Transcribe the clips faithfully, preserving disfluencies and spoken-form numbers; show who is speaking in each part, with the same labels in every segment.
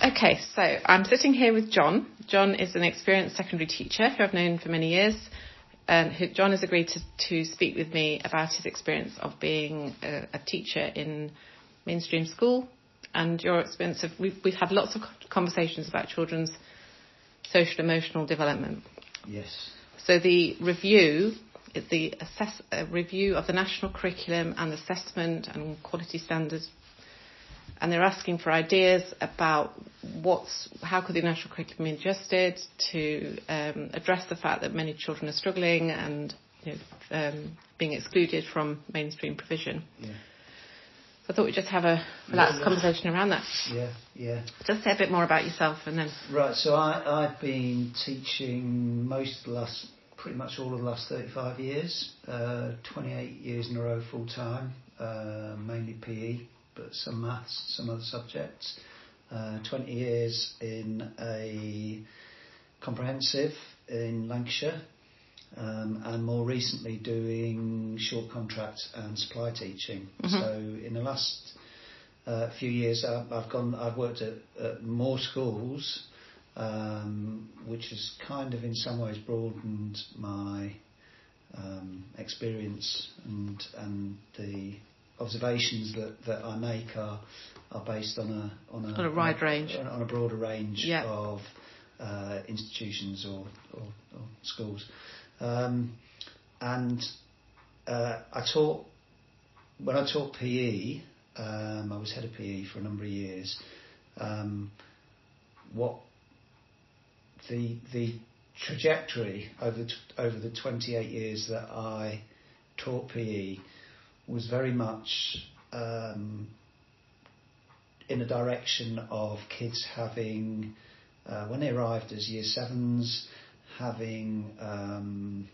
Speaker 1: Okay, so I'm sitting here with John. John is an experienced secondary teacher who I've known for many years. And who, John has agreed to, to speak with me about his experience of being a, a teacher in mainstream school and your experience of, we've, we've had lots of conversations about children's social emotional development.
Speaker 2: Yes.
Speaker 1: So the review is the assess, uh, review of the national curriculum and assessment and quality standards. And they're asking for ideas about what's, how could the national curriculum be adjusted to um, address the fact that many children are struggling and you know, um, being excluded from mainstream provision.
Speaker 2: Yeah.
Speaker 1: So I thought we'd just have a relaxed yeah, yeah. conversation around that.
Speaker 2: Yeah, yeah.
Speaker 1: Just say a bit more about yourself and then...
Speaker 2: Right, so I, I've been teaching most of the last, pretty much all of the last thirty-five years, uh, twenty-eight years in a row full time, uh, mainly P E. But some maths, some other subjects. Uh, twenty years in a comprehensive in Lancashire, um, and more recently doing short contract and supply teaching. Mm-hmm. So in the last uh, few years, I've, I've gone. I've worked at, at more schools, um, which has kind of in some ways broadened my um, experience and and the observations that, that I make are are based on a on a,
Speaker 1: on a wide
Speaker 2: on a,
Speaker 1: range
Speaker 2: on a broader range
Speaker 1: yeah.
Speaker 2: of uh, institutions or, or, or schools, um, and uh, I taught when I taught P E. Um, I was head of P E for a number of years. Um, what the the trajectory over t- over the twenty-eight years that I taught P E was very much um, in the direction of kids having, uh, when they arrived as year sevens, having um,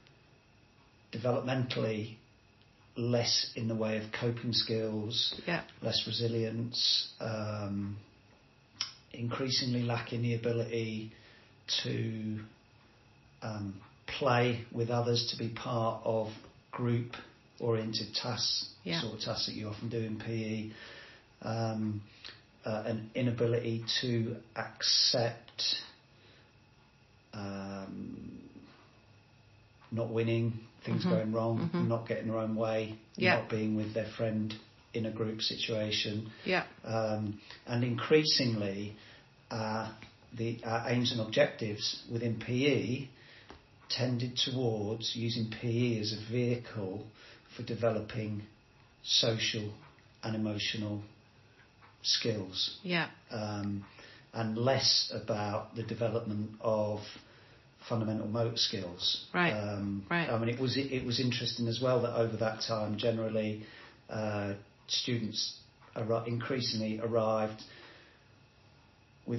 Speaker 2: developmentally less in the way of coping skills,
Speaker 1: yeah.
Speaker 2: less resilience, um, increasingly lacking the ability to um, play with others, to be part of group oriented tasks,
Speaker 1: yeah.
Speaker 2: sort of tasks that you often do in P E, um, uh, an inability to accept um, not winning, things
Speaker 1: mm-hmm.
Speaker 2: going wrong,
Speaker 1: mm-hmm.
Speaker 2: not getting their own way,
Speaker 1: yeah.
Speaker 2: not being with their friend in a group situation,
Speaker 1: yeah.
Speaker 2: um, and increasingly uh, the our aims and objectives within P E tended towards using P E as a vehicle for developing social and emotional skills,
Speaker 1: yeah,
Speaker 2: um, and less about the development of fundamental motor skills.
Speaker 1: Right.
Speaker 2: Um,
Speaker 1: right.
Speaker 2: I mean, it was it, it was interesting as well that over that time, generally, uh, students ar- increasingly arrived with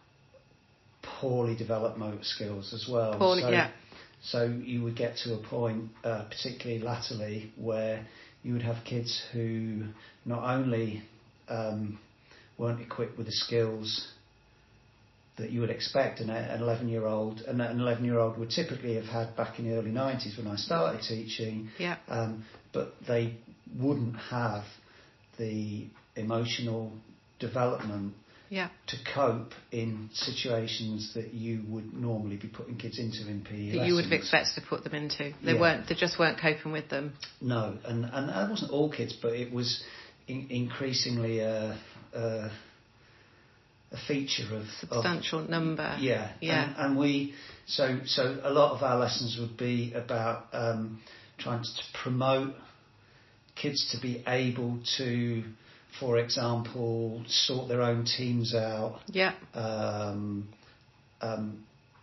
Speaker 2: poorly developed motor skills as well.
Speaker 1: Poorly,
Speaker 2: so,
Speaker 1: yeah.
Speaker 2: So you would get to a point, uh, particularly latterly, where you would have kids who not only um, weren't equipped with the skills that you would expect an, an eleven-year-old, and an eleven-year-old would typically have had back in the early nineties when I started teaching,
Speaker 1: yeah.
Speaker 2: um, but they wouldn't have the emotional development
Speaker 1: yeah.
Speaker 2: to cope in situations that you would normally be putting kids into in P E
Speaker 1: that
Speaker 2: lessons.
Speaker 1: you would have expected to put them into. They
Speaker 2: yeah.
Speaker 1: weren't. They just weren't coping with them.
Speaker 2: No, and and that wasn't all kids, but it was in, increasingly a, a a feature of
Speaker 1: substantial
Speaker 2: of,
Speaker 1: number.
Speaker 2: Yeah,
Speaker 1: yeah.
Speaker 2: And, and we so so a lot of our lessons would be about um, trying to promote kids to be able to, for example, sort their own teams out.
Speaker 1: Yeah.
Speaker 2: Um, um,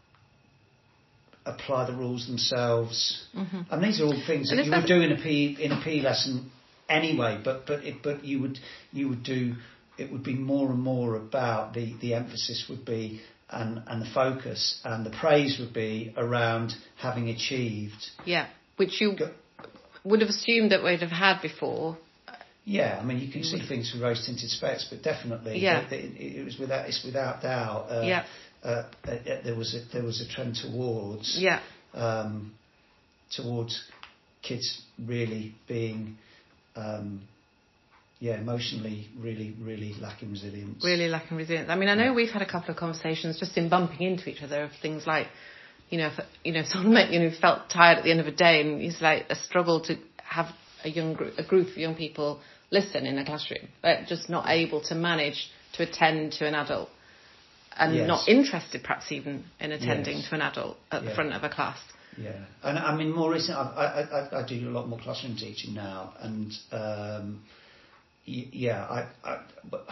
Speaker 2: apply the rules themselves.
Speaker 1: Mm-hmm.
Speaker 2: I mean, these are all things
Speaker 1: and
Speaker 2: that you would do in a P E, in a P E lesson anyway. But but it, but you would you would do. It would be more and more about the, the emphasis would be and and the focus and the praise would be around having achieved.
Speaker 1: Yeah, which you go, would have assumed that we'd have had before.
Speaker 2: Yeah, I mean, you can see things through rose-tinted specs, but definitely,
Speaker 1: yeah.
Speaker 2: it, it, it was without it's without doubt. Uh,
Speaker 1: yeah.
Speaker 2: Uh, uh, there was a, there was a trend towards
Speaker 1: yeah.
Speaker 2: um, towards kids really being um, yeah, emotionally really, really lacking resilience.
Speaker 1: Really lacking resilience. I mean, I know we've had a couple of conversations just in bumping into each other of things like, you know, if, you know, someone you know felt tired at the end of a day, and it's like a struggle to have a young group, a group of young people listen in a classroom, but just not able to manage to attend to an adult, and
Speaker 2: Yes.
Speaker 1: not interested, perhaps even in attending
Speaker 2: Yes.
Speaker 1: to an adult at
Speaker 2: Yeah.
Speaker 1: the front of a class.
Speaker 2: Yeah, and I mean more recently, I, I, I, I do a lot more classroom teaching now, and um, y- yeah, I, I, but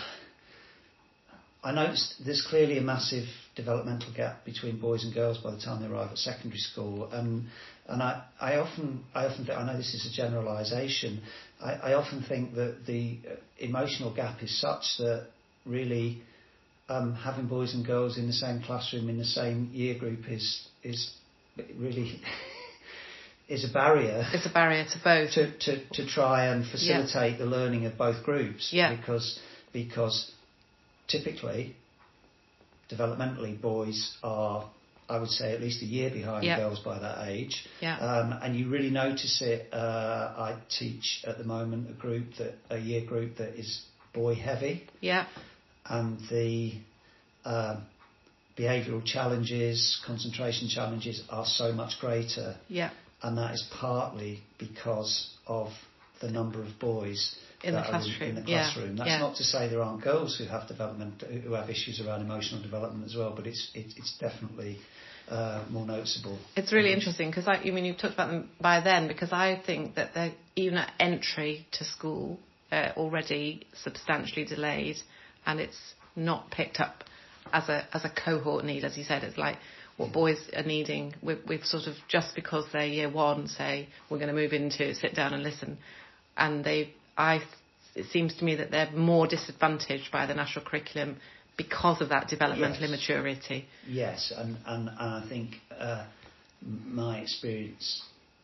Speaker 2: I noticed there's clearly a massive developmental gap between boys and girls by the time they arrive at secondary school, and and I, I often I often think, I know this is a generalisation, I, I often think that the emotional gap is such that really um, having boys and girls in the same classroom in the same year group is is really is a barrier.
Speaker 1: It's a barrier to both.
Speaker 2: To, to, to try and facilitate yeah. the learning of both groups.
Speaker 1: Yeah.
Speaker 2: Because because typically, developmentally, boys are, I would say, at least a year behind
Speaker 1: yeah.
Speaker 2: girls by that age.
Speaker 1: Yeah.
Speaker 2: Um, and you really notice it. Uh, I teach at the moment a group that a year group that is boy heavy.
Speaker 1: Yeah.
Speaker 2: And the um, behavioural challenges, concentration challenges are so much greater.
Speaker 1: Yeah.
Speaker 2: And that is partly because of the number of boys
Speaker 1: in the
Speaker 2: that
Speaker 1: classroom.
Speaker 2: are in the classroom.
Speaker 1: Yeah.
Speaker 2: That's
Speaker 1: yeah.
Speaker 2: not to say there aren't girls who have development, who have issues around emotional development as well, but it's it, it's definitely uh, more noticeable.
Speaker 1: It's really um, interesting because I, I mean, you've talked about them by then, because I think that they're even at entry to school uh, already substantially delayed, and it's not picked up as a as a cohort need, as you said. It's like what boys are needing. We've, we've sort of, just because they're year one, say we're going to move into sit down and listen, and they, I, it seems to me that they're more disadvantaged by the national curriculum because of that developmental yes. immaturity.
Speaker 2: Yes, and and, and I think uh, my experience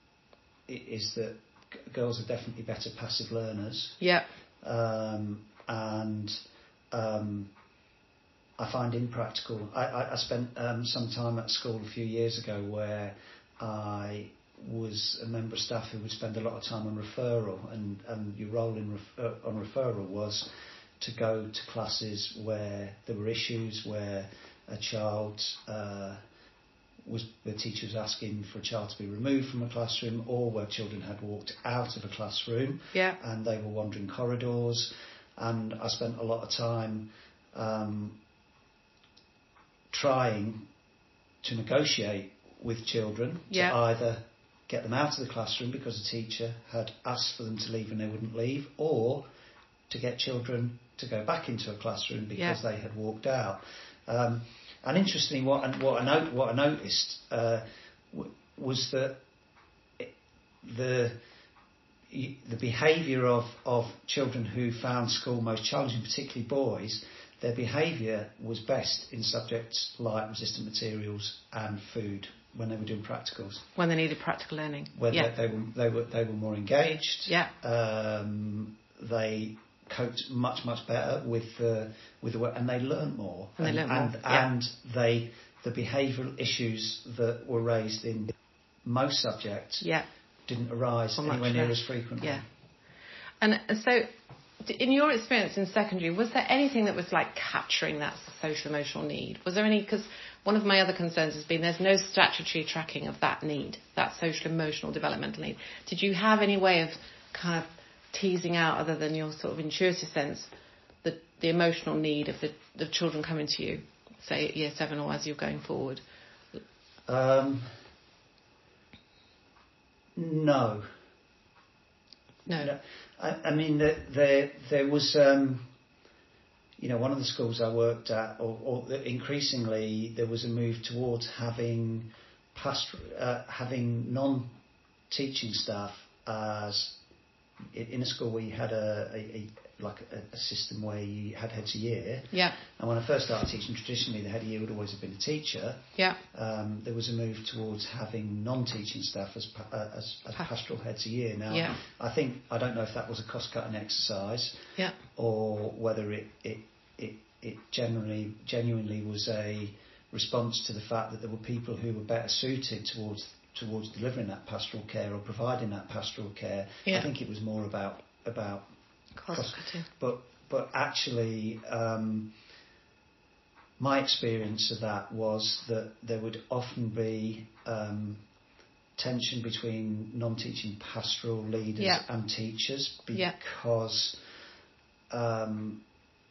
Speaker 2: is that g- girls are definitely better passive learners.
Speaker 1: Yeah.
Speaker 2: Um, and um, I find impractical. I, I, I spent um, some time at school a few years ago where I was a member of staff who would spend a lot of time on referral, and, and your role in ref, uh, on referral was to go to classes where there were issues, where a child uh, was, the teacher was asking for a child to be removed from a classroom, or where children had walked out of a classroom
Speaker 1: yeah.
Speaker 2: and they were wandering corridors. And I spent a lot of time um, trying to negotiate with children
Speaker 1: yeah.
Speaker 2: to either get them out of the classroom because the teacher had asked for them to leave and they wouldn't leave, or to get children to go back into a classroom because
Speaker 1: yeah.
Speaker 2: they had walked out. Um, and interestingly, what, what, I, not, what I noticed uh, w- was that it, the the behaviour of, of children who found school most challenging, particularly boys, their behaviour was best in subjects like resistant materials and food when they were doing practicals.
Speaker 1: When they needed practical learning.
Speaker 2: When
Speaker 1: yeah.
Speaker 2: they, they were they were they were more engaged.
Speaker 1: Yeah.
Speaker 2: Um, they coped much much better with the with the work, and they learned more.
Speaker 1: And,
Speaker 2: and
Speaker 1: they learned
Speaker 2: and,
Speaker 1: more. Yeah.
Speaker 2: and they the behavioural issues that were raised in most subjects.
Speaker 1: Yeah.
Speaker 2: didn't arise
Speaker 1: or
Speaker 2: anywhere near as frequently.
Speaker 1: Yeah. And so, in your experience in secondary, was there anything that was like capturing that social emotional need? Was there any, because one of my other concerns has been there's no statutory tracking of that need, that social emotional developmental need. Did you have any way of kind of teasing out, other than your sort of intuitive sense, the, the emotional need of the, the children coming to you, say at year seven or as you're going forward?
Speaker 2: Um... No.
Speaker 1: No.
Speaker 2: no. I, I mean, there, there, there was, um, you know, one of the schools I worked at, or, or increasingly, there was a move towards having past, uh, having non-teaching staff as in a school where you had a, a, a like a, a system where you had heads a year.
Speaker 1: Yeah.
Speaker 2: And when I first started teaching, traditionally the head a year would always have been a teacher.
Speaker 1: Yeah.
Speaker 2: Um, there was a move towards having non-teaching staff as uh, as, as pastoral heads a year. Now,
Speaker 1: yeah.
Speaker 2: I think I don't know if that was a cost-cutting exercise.
Speaker 1: Yeah.
Speaker 2: Or whether it it it it genuinely genuinely was a response to the fact that there were people who were better suited towards towards delivering that pastoral care or providing that pastoral care.
Speaker 1: Yeah.
Speaker 2: I think it was more about about
Speaker 1: Cross-cutting.
Speaker 2: But but actually, um, my experience of that was that there would often be um, tension between non-teaching pastoral leaders
Speaker 1: yeah.
Speaker 2: and teachers
Speaker 1: yeah.
Speaker 2: because um,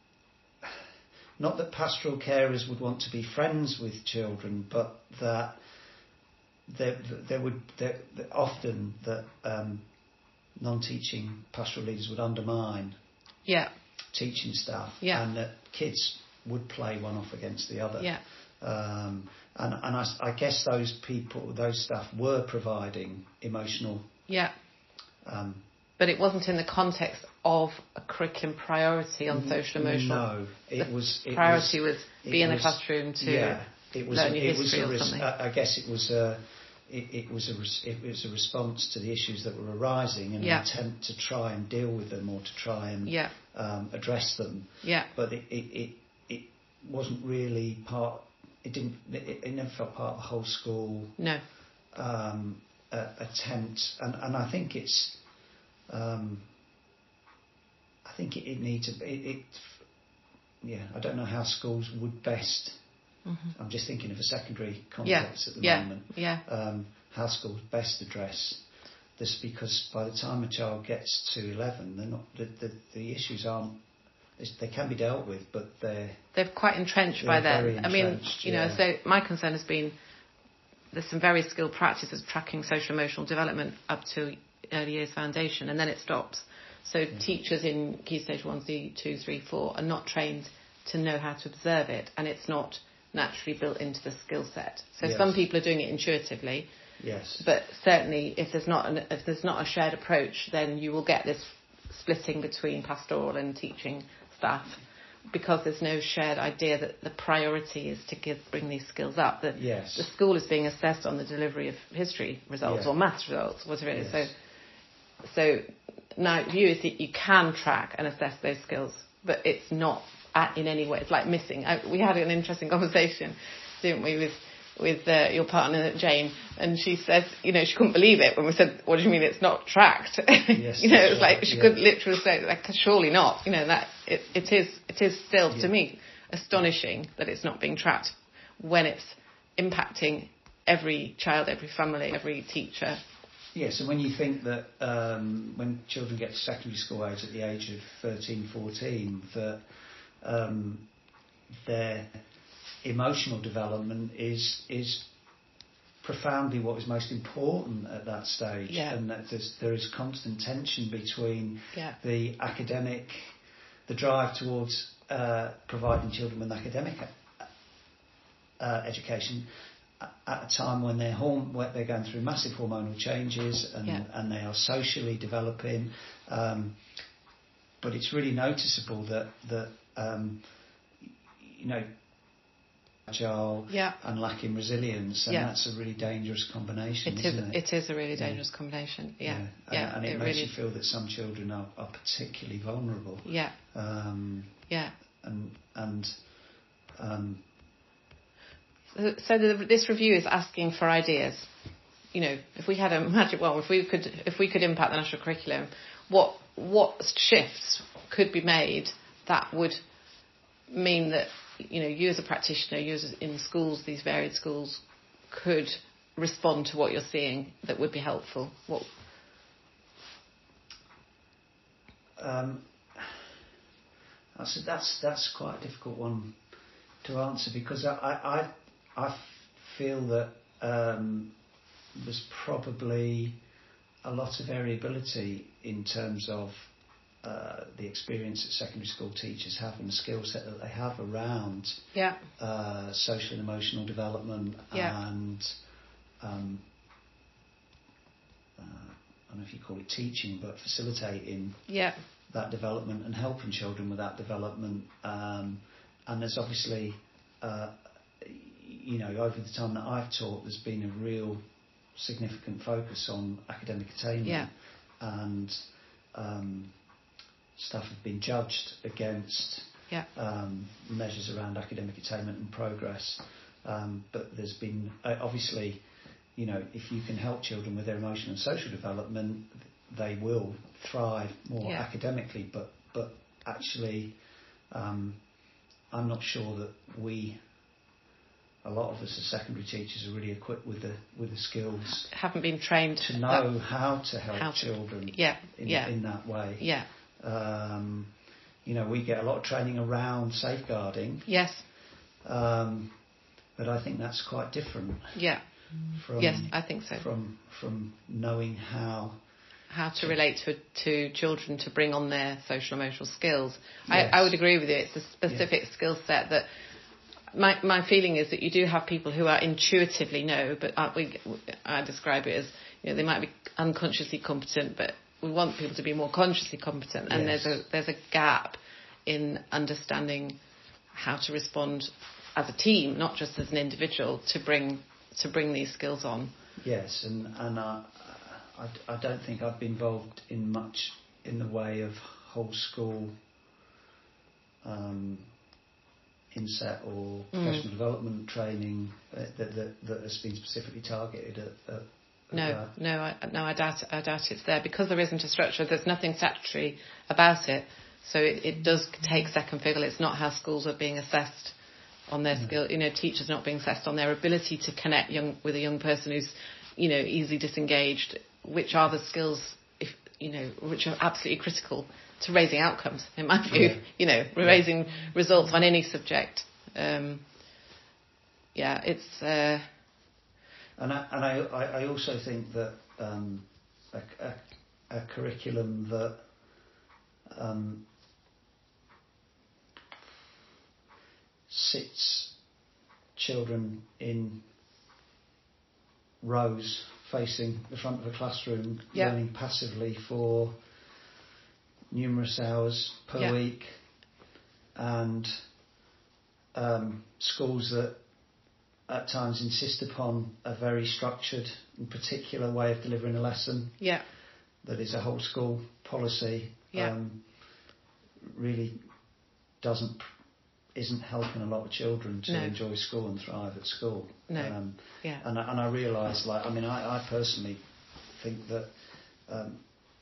Speaker 2: not that pastoral carers would want to be friends with children, but that there, there would there, often that um, non-teaching pastoral leaders would undermine
Speaker 1: yeah.
Speaker 2: teaching staff,
Speaker 1: yeah.
Speaker 2: and that kids would play one off against the other.
Speaker 1: Yeah.
Speaker 2: Um, and and I, I guess those people, those staff, were providing emotional.
Speaker 1: Yeah.
Speaker 2: Um,
Speaker 1: but it wasn't in the context of a curriculum priority on social emotional.
Speaker 2: No, it
Speaker 1: the
Speaker 2: was. It
Speaker 1: priority was,
Speaker 2: was
Speaker 1: be in
Speaker 2: was,
Speaker 1: the classroom to
Speaker 2: yeah, it was,
Speaker 1: learn your
Speaker 2: it
Speaker 1: history
Speaker 2: was a,
Speaker 1: or something.
Speaker 2: I guess it was a. It, it was a res, it was a response to the issues that were arising and
Speaker 1: yeah.
Speaker 2: an attempt to try and deal with them or to try and
Speaker 1: yeah.
Speaker 2: um, address them.
Speaker 1: Yeah.
Speaker 2: But it, it, it, it wasn't really part. It didn't. It, it never felt part of the whole school.
Speaker 1: No.
Speaker 2: Um, uh, attempt, and, and I think it's. Um, I think it, it needs a. It, it. Yeah, I don't know how schools would best. Mm-hmm. I'm just thinking of a secondary context
Speaker 1: yeah.
Speaker 2: at the
Speaker 1: yeah.
Speaker 2: moment.
Speaker 1: Yeah.
Speaker 2: Um, how schools best address this, because by the time a child gets to eleven, they're not. The, the, the issues aren't. They can be dealt with, but they're
Speaker 1: they're quite entrenched by then. I mean, you
Speaker 2: yeah.
Speaker 1: know, so my concern has been there's some very skilled practices of tracking social emotional development up to early years foundation, and then it stops. So yeah. teachers in Key Stage one, two, three, four are not trained to know how to observe it, and it's not naturally built into the skill set. So yes. some people are doing it intuitively.
Speaker 2: Yes.
Speaker 1: But certainly, if there's not an, if there's not a shared approach, then you will get this splitting between pastoral and teaching staff, because there's no shared idea that the priority is to give, bring these skills up. That
Speaker 2: yes.
Speaker 1: the school is being assessed on the delivery of history results yeah. or maths results, whatever it is. Yes. So, so now view is that you can track and assess those skills, but it's not at, in any way. It's like missing. I, we had an interesting conversation, didn't we, with with uh, your partner Jane, and she said, you know, she couldn't believe it when we said, "What do you mean it's not tracked?"
Speaker 2: Yes,
Speaker 1: you know, it was
Speaker 2: right.
Speaker 1: like she
Speaker 2: yeah.
Speaker 1: could literally say, "Like, surely not." You know, that it, it is it is still yeah. to me astonishing that it's not being tracked when it's impacting every child, every family, every teacher.
Speaker 2: Yes, and when you think that um, when children get to secondary school age at the age of thirteen, fourteen, that um, their emotional development is is profoundly what is most important at that stage,
Speaker 1: yeah.
Speaker 2: and that there's, there is constant tension between
Speaker 1: yeah.
Speaker 2: the academic, the drive towards uh, providing children with academic uh, education at a time when they're horm- where they're going through massive hormonal changes and,
Speaker 1: yeah.
Speaker 2: and they are socially developing, um, but it's really noticeable that that um, you know. Agile
Speaker 1: yeah.
Speaker 2: and lacking resilience, and
Speaker 1: yeah.
Speaker 2: that's a really dangerous combination,
Speaker 1: it
Speaker 2: isn't
Speaker 1: is,
Speaker 2: it?
Speaker 1: It is a really dangerous yeah. combination, yeah.
Speaker 2: yeah.
Speaker 1: yeah.
Speaker 2: And, and it,
Speaker 1: it
Speaker 2: makes
Speaker 1: really
Speaker 2: you feel that some children are, are particularly vulnerable.
Speaker 1: Yeah.
Speaker 2: Um,
Speaker 1: yeah.
Speaker 2: And and um,
Speaker 1: so, so the, this review is asking for ideas. You know, if we had a magic wand, if we could, if we could impact the national curriculum, what what shifts could be made that would mean that, you know, you as a practitioner, you as in schools, these varied schools, could respond to what you're seeing that would be helpful? What?
Speaker 2: Um, that's that's that's quite a difficult one to answer, because I I I feel that um, there's probably a lot of variability in terms of Uh, the experience that secondary school teachers have and the skill set that they have around
Speaker 1: yeah.
Speaker 2: uh, social and emotional development
Speaker 1: yeah.
Speaker 2: and um, uh, I don't know if you call it teaching, but facilitating
Speaker 1: yeah.
Speaker 2: that development and helping children with that development. Um, and there's obviously, uh, you know, over the time that I've taught, there's been a real significant focus on academic attainment
Speaker 1: yeah.
Speaker 2: and um, staff have been judged against
Speaker 1: yeah.
Speaker 2: um, measures around academic attainment and progress. Um, but there's been, uh, obviously, you know, if you can help children with their emotional and social development, they will thrive more
Speaker 1: Yeah.
Speaker 2: academically, but but actually, um, I'm not sure that we, a lot of us as secondary teachers, are really equipped with the with the skills
Speaker 1: Haven't been trained
Speaker 2: to know how to help
Speaker 1: how to-
Speaker 2: children
Speaker 1: yeah,
Speaker 2: in,
Speaker 1: yeah.
Speaker 2: in that way.
Speaker 1: Yeah.
Speaker 2: Um, you know, we get a lot of training around safeguarding,
Speaker 1: Yes.
Speaker 2: um, but I think that's quite different
Speaker 1: Yeah.
Speaker 2: from
Speaker 1: Yes, I think so.
Speaker 2: from from knowing how.
Speaker 1: How to relate to to children to bring on their social emotional skills.
Speaker 2: Yes.
Speaker 1: I, I would agree with you. It's a specific
Speaker 2: Yeah.
Speaker 1: skill set that. My my feeling is that you do have people who are intuitively know, but I, we, I describe it as, you know, they might be unconsciously competent, but we want people to be more consciously competent. And
Speaker 2: Yes.
Speaker 1: there's a there's a gap in understanding how to respond as a team, not just as an individual, to bring to bring these skills on.
Speaker 2: Yes, and and I, I, I don't think I've been involved in much in the way of whole school um, inset or professional mm. development training uh, that, that that has been specifically targeted at. at
Speaker 1: no,
Speaker 2: at
Speaker 1: no, I, no, I doubt I doubt it's there because there isn't a structure. There's nothing statutory about it, so it, it does take second fiddle. It's not how schools are being assessed on their no. skill. You know, teachers not being assessed on their ability to connect young with a young person who's, you know, easily disengaged. Which are the skills, if you know, which are absolutely critical to raising outcomes, in my view.
Speaker 2: Yeah.
Speaker 1: You know, raising yeah. results on any subject. Um, yeah, it's. Uh,
Speaker 2: and I, and I, I also think that um, a, a, a curriculum that um, sits children in rows facing the front of a classroom,
Speaker 1: yeah.
Speaker 2: learning passively for numerous hours per
Speaker 1: yeah.
Speaker 2: week, and um, schools that at times insist upon a very structured and particular way of delivering a lesson,
Speaker 1: yeah.
Speaker 2: that is a whole school policy,
Speaker 1: yeah.
Speaker 2: um, really doesn't isn't helping a lot of children to
Speaker 1: no.
Speaker 2: enjoy school and thrive at school.
Speaker 1: No.
Speaker 2: Um,
Speaker 1: yeah.
Speaker 2: And I, and I realise, like, I mean, I, I personally think that um,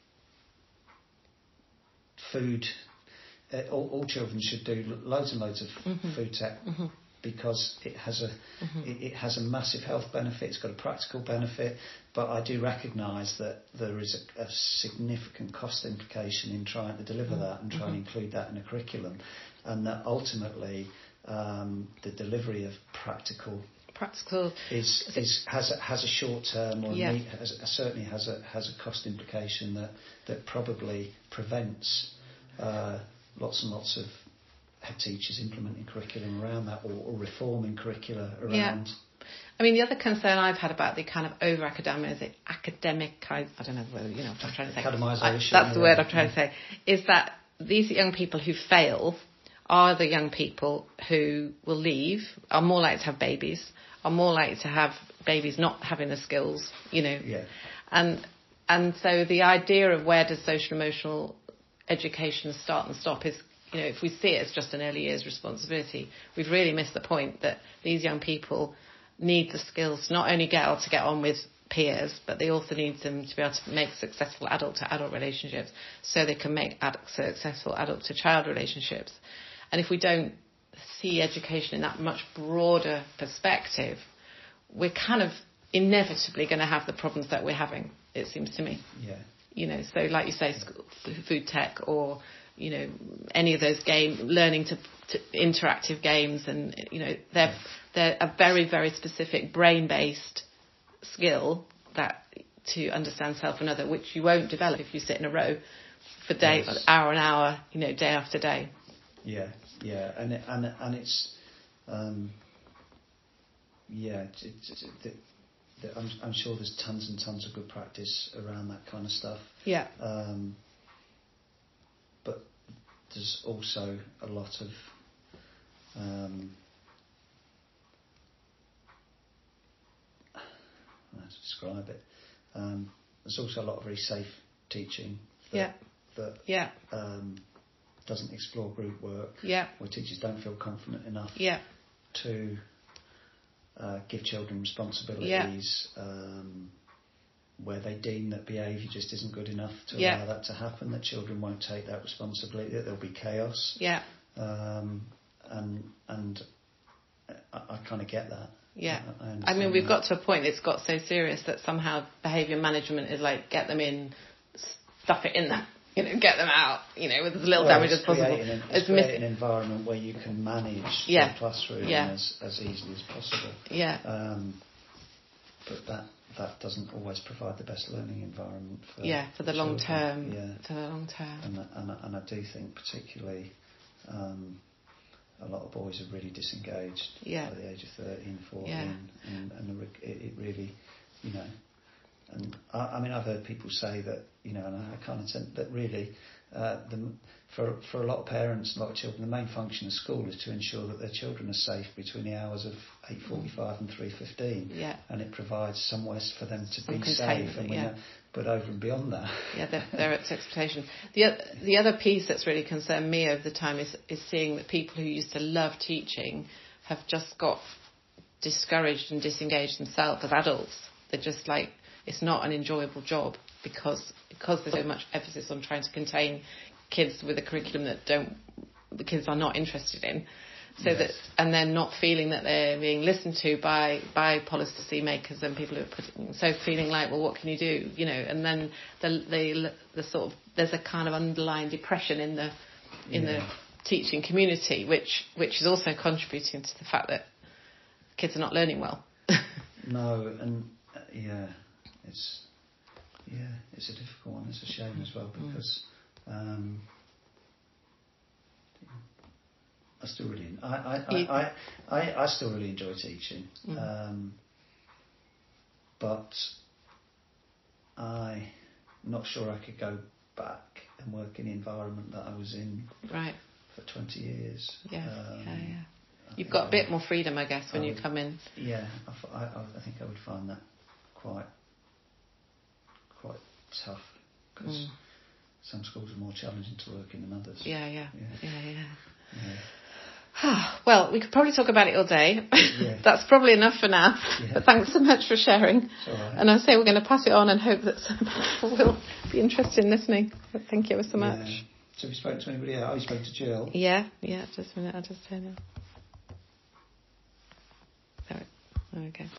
Speaker 2: food, uh, all, all children should do loads and loads of
Speaker 1: mm-hmm.
Speaker 2: food tech
Speaker 1: mm-hmm.
Speaker 2: because it has a
Speaker 1: mm-hmm.
Speaker 2: it, it has a massive health benefit. It's got a practical benefit, but I do recognise that there is a, a significant cost implication in trying to deliver mm-hmm. that and trying mm-hmm. to include that in a curriculum, and that ultimately um, the delivery of practical
Speaker 1: practical
Speaker 2: is is has a, has a short term or
Speaker 1: yeah.
Speaker 2: a need, has, certainly has a has a cost implication that that probably prevents uh, lots and lots of head teachers implementing curriculum around that or, or reforming curricula around.
Speaker 1: Yeah. I mean, the other concern I've had about the kind of over academic academic I, I don't know whether you know what I'm trying to say.
Speaker 2: Academisation.
Speaker 1: That's the word I'm trying to say. Is that these young people who fail are the young people who will leave, are more likely to have babies, are more likely to have babies not having the skills, you know.
Speaker 2: Yeah.
Speaker 1: And and so the idea of where does social emotional education start and stop is, you know, if we see it as just an early years responsibility, we've really missed the point that these young people need the skills to not only get able to get on with peers, but they also need them to be able to make successful adult to adult relationships so they can make ad- successful adult to child relationships. And if we don't see education in that much broader perspective, we're kind of inevitably going to have the problems that we're having, it seems to me.
Speaker 2: Yeah.
Speaker 1: You know, so like you say, school, food tech or, you know, any of those game, learning to, to interactive games, and, you know, they're, they're a very, very specific brain-based skill that to understand self and other, which you won't develop if you sit in a row for day,
Speaker 2: yes.
Speaker 1: hour and hour, you know, day after day.
Speaker 2: Yeah, yeah, and it, and and it's, um, yeah, it, it, it, it, I'm, I'm sure there's tons and tons of good practice around that kind of stuff.
Speaker 1: Yeah.
Speaker 2: Um, but there's also a lot of um, I don't know how to describe it. Um, there's also a lot of very safe teaching. That,
Speaker 1: yeah.
Speaker 2: That
Speaker 1: yeah.
Speaker 2: Um, doesn't explore group work.
Speaker 1: Yeah.
Speaker 2: Where teachers don't feel confident enough.
Speaker 1: Yeah.
Speaker 2: To uh, give children responsibilities. Yeah. Um, where they deem that behaviour just isn't good enough to
Speaker 1: Yeah.
Speaker 2: allow that to happen, that children won't take that responsibility, that there'll be chaos.
Speaker 1: Yeah.
Speaker 2: Um, and and I, I kind of get that.
Speaker 1: Yeah.
Speaker 2: I, I,
Speaker 1: I
Speaker 2: understand
Speaker 1: mean, we've
Speaker 2: that.
Speaker 1: got to a point it's got so serious that somehow behaviour management is like, get them in, stuff it in them, you know, get them out, you know, with as little
Speaker 2: Well,
Speaker 1: damage as
Speaker 2: it's
Speaker 1: possible.
Speaker 2: creating an,
Speaker 1: As
Speaker 2: it's
Speaker 1: mis-
Speaker 2: creating an environment where you can manage
Speaker 1: Yeah.
Speaker 2: the classroom
Speaker 1: Yeah.
Speaker 2: as, as easily as possible.
Speaker 1: Yeah.
Speaker 2: Um, but that that doesn't always provide the best learning environment for
Speaker 1: yeah, for the long
Speaker 2: children.
Speaker 1: term.
Speaker 2: Yeah.
Speaker 1: For the long term.
Speaker 2: And, and, and I do think particularly um, a lot of boys are really disengaged
Speaker 1: Yeah.
Speaker 2: by the age of thirteen, fourteen,
Speaker 1: Yeah.
Speaker 2: and, and the, re- it, it really, you know, and I, I mean I've heard people say that, you know, and I, I kind of think that really uh, the, for for a lot of parents, a lot of children, the main function of school is to ensure that their children are safe between the hours of eight forty-five and three fifteen,
Speaker 1: Yeah.
Speaker 2: and it provides somewhere for them to
Speaker 1: Some
Speaker 2: be
Speaker 1: containment,
Speaker 2: safe. And we
Speaker 1: yeah.
Speaker 2: know, but over and beyond that,
Speaker 1: Yeah, they're, they're at expectation. The o- the other piece that's really concerned me over the time is is seeing that people who used to love teaching have just got discouraged and disengaged themselves as adults. They're just like, it's not an enjoyable job because because there's so much emphasis on trying to contain kids with a curriculum that don't the kids are not interested in. So
Speaker 2: Yes.
Speaker 1: that, and they're not feeling that they're being listened to by, by policy makers and people who are putting, so feeling like, well, what can you do? You know, and then the, the, the sort of, there's a kind of underlying depression in the, in
Speaker 2: Yeah.
Speaker 1: the teaching community, which, which is also contributing to the fact that kids are not learning well.
Speaker 2: no, and uh, yeah, it's yeah, it's a difficult one. It's a shame as well because. Um, I still really, I, I, I, I, I, I still really enjoy teaching,
Speaker 1: Mm.
Speaker 2: um, but I'm not sure I could go back and work in the environment that I was in
Speaker 1: Right.
Speaker 2: for twenty years.
Speaker 1: Yeah,
Speaker 2: Um,
Speaker 1: yeah, yeah.
Speaker 2: I
Speaker 1: You've
Speaker 2: think
Speaker 1: got a
Speaker 2: I
Speaker 1: bit
Speaker 2: would-
Speaker 1: more freedom, I guess, when
Speaker 2: I
Speaker 1: you
Speaker 2: would-
Speaker 1: come in.
Speaker 2: Yeah, I, f- I, I- I think I would find that quite quite tough because
Speaker 1: Mm.
Speaker 2: some schools are more challenging to work in than others.
Speaker 1: Yeah, yeah,
Speaker 2: Yeah.
Speaker 1: yeah, yeah.
Speaker 2: Yeah.
Speaker 1: Well, we could probably talk about it all day.
Speaker 2: Yeah.
Speaker 1: That's probably enough for now.
Speaker 2: Yeah.
Speaker 1: But thanks so much for sharing.
Speaker 2: It's all right.
Speaker 1: And I say we're going to pass it on and hope that some people will be interested in listening. But thank you ever so much.
Speaker 2: Yeah. So have you spoken to anybody else? Oh, you spoke to Jill.
Speaker 1: Yeah, yeah, just a minute. I'll just turn it. There we, there we go.